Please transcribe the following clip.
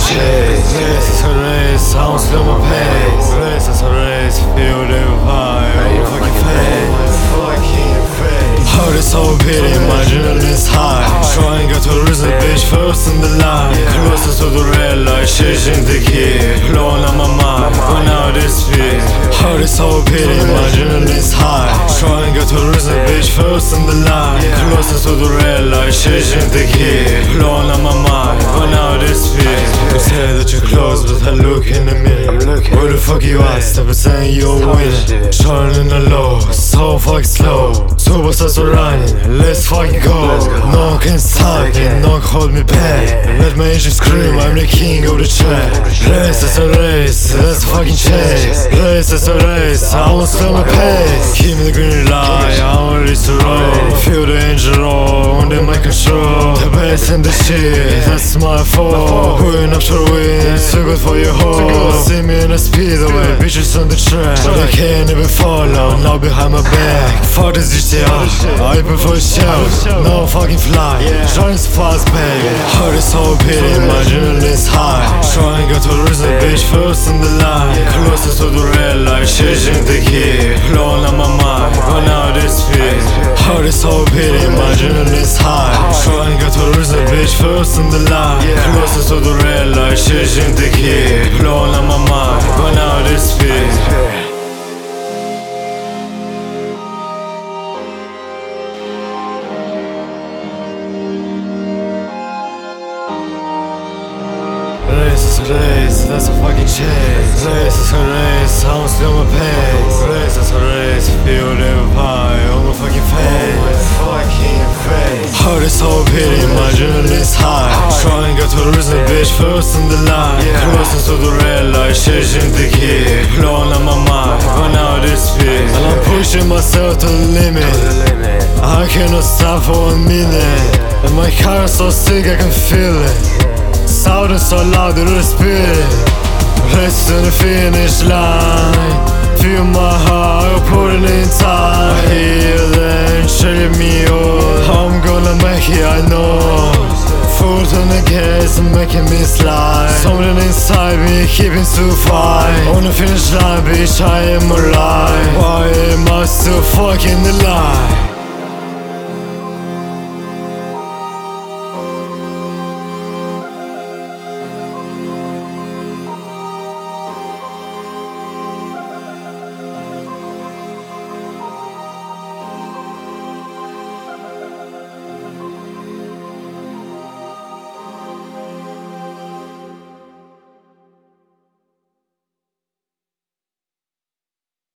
fucking chase. Race is a race, I don't slow my pace. Race is a race, feel the vibe on my fucking face. Heart is so pity, my adrenaline's high. Trying to get to reason, bitch, first in the line. Closer to the red light, chasing the key. Blowing on my mind, going out this speed. Heart is so pity, my adrenaline's high. Trying to get to reason, bitch, first in the line. Closer to the red light, chasing the key. Blowing on my mind, going out this speed. You say that you're close, but I look in the mirror. Where the fuck you at? Step and saying you're winning. Turning the low, so fucking slow. Superstars are running, let's fucking go. No one can stop me, no one hold me back. Let my engine scream, I'm the king of the track. Race is a race, that's a fucking chase. Race is a race, I won't slow my pace. Give me the green light, I'm ready to roll. Feel the engine roll, under my control. The bass and the shit, that's my fault. Going up to the wind, so good for your hole. See me in a speedway, bitches on the track. They can't even follow, now behind my back. Fuck this GTA, I prefer shout. No fucking fly, trying to fast baby. Heart is so pity, my adrenaline's high. Trying to get to the reason, bitch, first in the line. Closer to the red light, chasing the key. Blowing on my mind, going out this speed. Heart is so pity, my adrenaline's high. Trying to get to the reason, bitch, first in the line. Closer to the red light, chasing the key. Blowing on my mind, going out this speed. Race is a race, that's a fucking chase. Race is a race, I don't slow my pace. Race is a race, feel the vibe on my fucking face. Heart is so pity, my adrenaline's high. Trying to get to the reason, bitch, first in the line. Closer to the red light, chasing the key. Blowing on my mind, going out this speed. And I'm pushing myself to the limit. I cannot stop for a minute. And my car is so sick, I can feel it. Sound is so loud, it is spirit. Race to the finish line. Feel my heart, put it in time. I hear them shutting me up. I'm gonna make it, I know. Foot on the gas and making me slide. Something inside me keeping to fight. On the finish line, bitch, I am alive. Why am I still fucking alive?